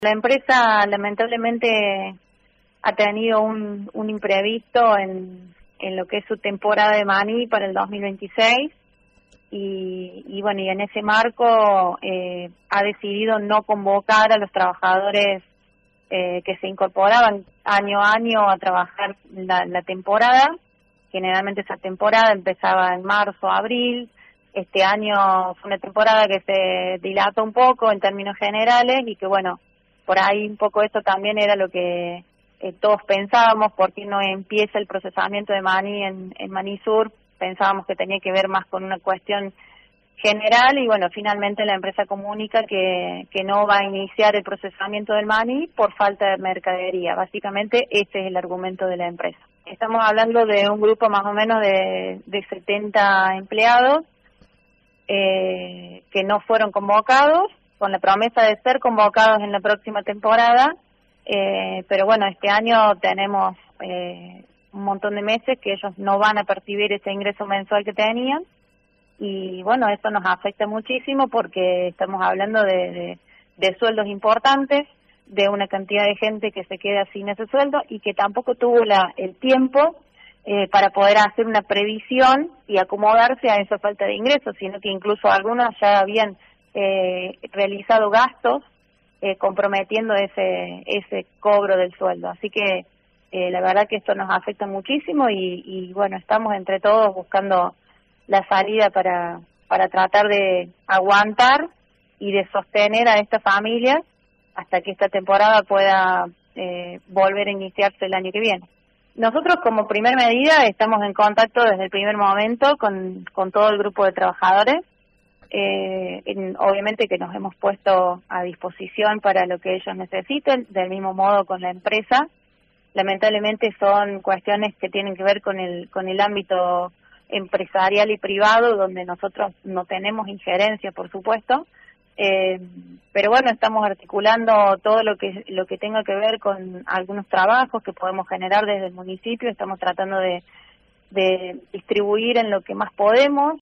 La empresa lamentablemente ha tenido un imprevisto en lo que es su temporada de maní para el 2026 y bueno, y en ese marco ha decidido no convocar a los trabajadores que se incorporaban año a año a trabajar la temporada. Generalmente esa temporada empezaba en marzo, abril. Este año fue una temporada que se dilató un poco en términos generales y que bueno, por ahí un poco esto también era lo que todos pensábamos, porque no empieza el procesamiento de maní en Maní Sur. Pensábamos que tenía que ver más con una cuestión general y bueno, finalmente la empresa comunica que no va a iniciar el procesamiento del maní por falta de mercadería. Básicamente ese es el argumento de la empresa. Estamos hablando de un grupo más o menos de 70 empleados que no fueron convocados, con la promesa de ser convocados en la próxima temporada, pero bueno, este año tenemos un montón de meses que ellos no van a percibir ese ingreso mensual que tenían, y bueno, esto nos afecta muchísimo porque estamos hablando de sueldos importantes, de una cantidad de gente que se queda sin ese sueldo y que tampoco tuvo el tiempo para poder hacer una previsión y acomodarse a esa falta de ingresos, sino que incluso algunos ya habían realizado gastos comprometiendo ese cobro del sueldo. Así que la verdad que esto nos afecta muchísimo y bueno, estamos entre todos buscando la salida para tratar de aguantar y de sostener a esta familia hasta que esta temporada pueda volver a iniciarse el año que viene. Nosotros como primer medida estamos en contacto desde el primer momento con todo el grupo de trabajadores, obviamente que nos hemos puesto a disposición para lo que ellos necesiten, del mismo modo con la empresa. Lamentablemente son cuestiones que tienen que ver con el ámbito empresarial y privado, donde nosotros no tenemos injerencia, por supuesto, pero bueno, estamos articulando todo lo que tenga que ver con algunos trabajos que podemos generar desde el municipio. Estamos tratando de distribuir en lo que más podemos